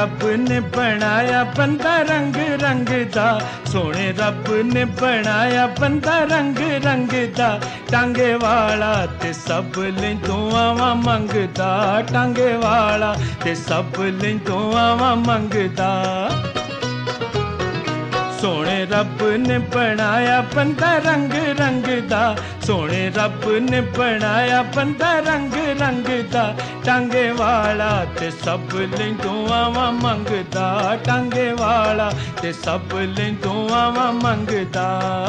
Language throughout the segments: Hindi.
रब ने बनाया बंदा रंग रंग दा, सोने रब ने बनाया बंदा रंग रंग दा, टांगे वाला ते सब लैंदों आवां मंगदा, टांगे वाला ते सब लैंदों आवां मंगदा। सोने रब ने बनाया बंदा रंग रंग दा, सोने रब ने बनाया बंदा रंग रंग दा, टांगे वाला ते सब लैंदों आवां मंगदा, टांगे वाला ते सब लैंदों आवां मंगदा।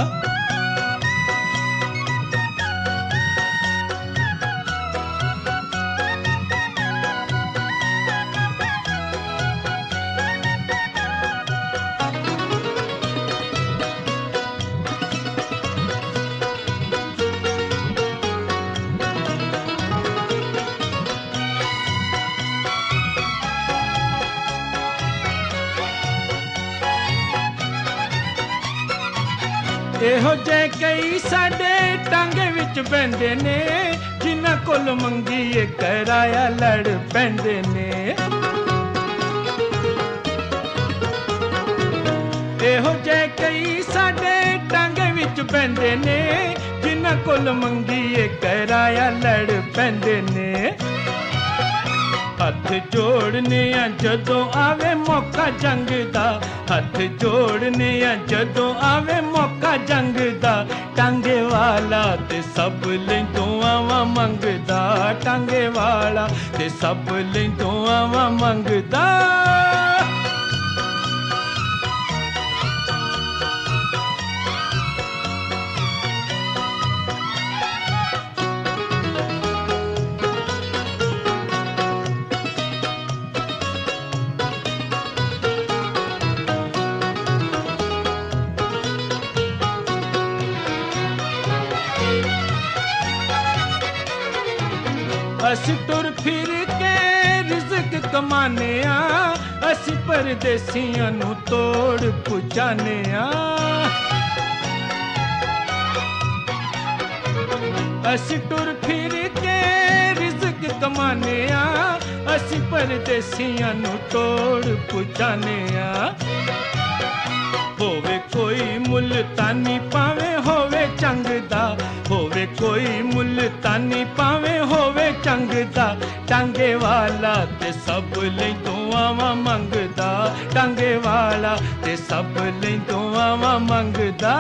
ਇਹੋ ਜਿਹੇ ਕਈ ਸਾਡੇ ਟਾਂਗੇ ਵਿੱਚ ਬਹਿੰਦੇ ਨੇ, ਜਿਨ੍ਹਾਂ ਕੋਲ ਮੰਗੀਏ ਕਰਾਇਆ ਲੜ ਪੈਂਦੇ ਨੇ। ਇਹੋ ਜਿਹੇ ਕਈ ਸਾਡੇ ਟਾਂਗੇ ਵਿੱਚ ਬਹਿੰਦੇ ਨੇ, ਜਿਨ੍ਹਾਂ ਕੋਲ ਮੰਗੀਏ ਕਰਾਇਆ ਲੜ ਪੈਂਦੇ ਨੇ। हथ जोड़ने जदों आवे मौका जंग दा, हथ जोड़ने जदों आवे मौका जंग दा, टांगे वाला ते सब लैंदों आवां मंगदा, टांगे वाला ते सब लैंदों आवां मंगदा। ਅਸੀਂ ਤੁਰ ਫਿਰ ਕੇ ਰਿਜ਼ਕ ਕਮਾਨੇ ਆ, ਅਸੀਂ ਪਰਦੇਸੀਆਂ ਨੂੰ ਤੋੜ ਪੁਜਾਨੇ ਆ। ਅਸੀਂ ਤੁਰ ਫਿਰ ਕੇ ਰਿਜ਼ਕ ਕਮਾਨੇ ਆ, ਅਸੀਂ ਪਰਦੇਸੀਆਂ ਨੂੰ ਤੋੜ ਪੁਜਾਨੇ ਆ। ਹੋਵੇ ਕੋਈ ਮੁਲਤਾਨੀ ਭਾਵੇਂ ਹੋਵੇ ਚੰਗ ਦਾ, ਹੋਵੇ ਕੋਈ ਮੁਲਤਾਨੀ ਭਾਵੇਂ ਹੋਵੇ ਚੰਗ ਦਾ, ਟਾਂਗੇ ਵਾਲਾ ਤੇ ਸਭ ਲੈਂਦੋਂ ਆਵਾਂ ਮੰਗਦਾ, ਟਾਂਗੇ ਵਾਲਾ ਤੇ ਸਭ ਲੈਂਦੋਂ ਆਵਾਂ ਮੰਗਦਾ।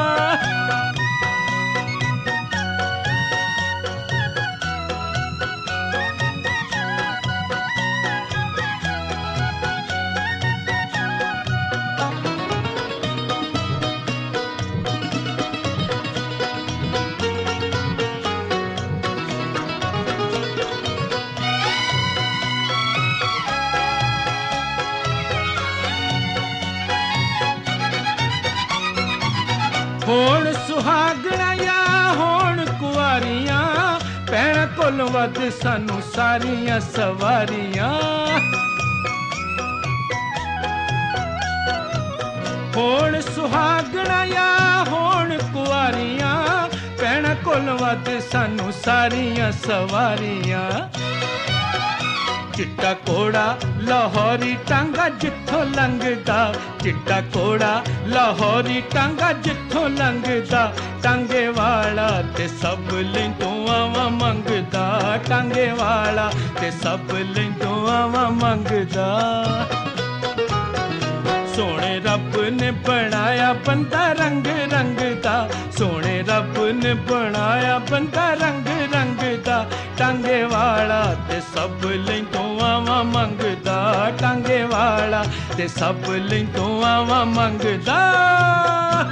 ਹੋਣ ਸੁਹਾਗਣਾ ਜਾਂ ਹੋਣ ਕੁਆਰੀਆਂ, ਭੈਣਾਂ ਕੋਲੋਂ ਵੱਧ ਸਾਨੂੰ ਸਾਰੀਆਂ ਸਵਾਰੀਆਂ। ਹੋਣ ਸੁਹਾਗਣਾ ਜਾਂ ਹੋਣ ਕੁਆਰੀਆਂ, ਭੈਣਾਂ ਕੋਲੋਂ ਵੱਧ ਸਾਨੂੰ ਸਾਰੀਆਂ ਸਵਾਰੀਆਂ। चिट्टा कोड़ा लाहौरी टांगा जिथों लंघदा, चिट्टा कोड़ा लाहौरी टांगा जिथों लंघदा, टांगे वाला ते सब लैंदों आवां मंगदा, टांगे वाला ते सब लैंदों आवां मंगदा। सोने रब ने बनाया बंदा रंग रंग दा, सोने रब ने बनाया बंदा रंग रंग दा, टांगे वाला ते सब लैंदों आवां मंगदा, टांगे वाला ते सब लैंदों आवां मंगदा।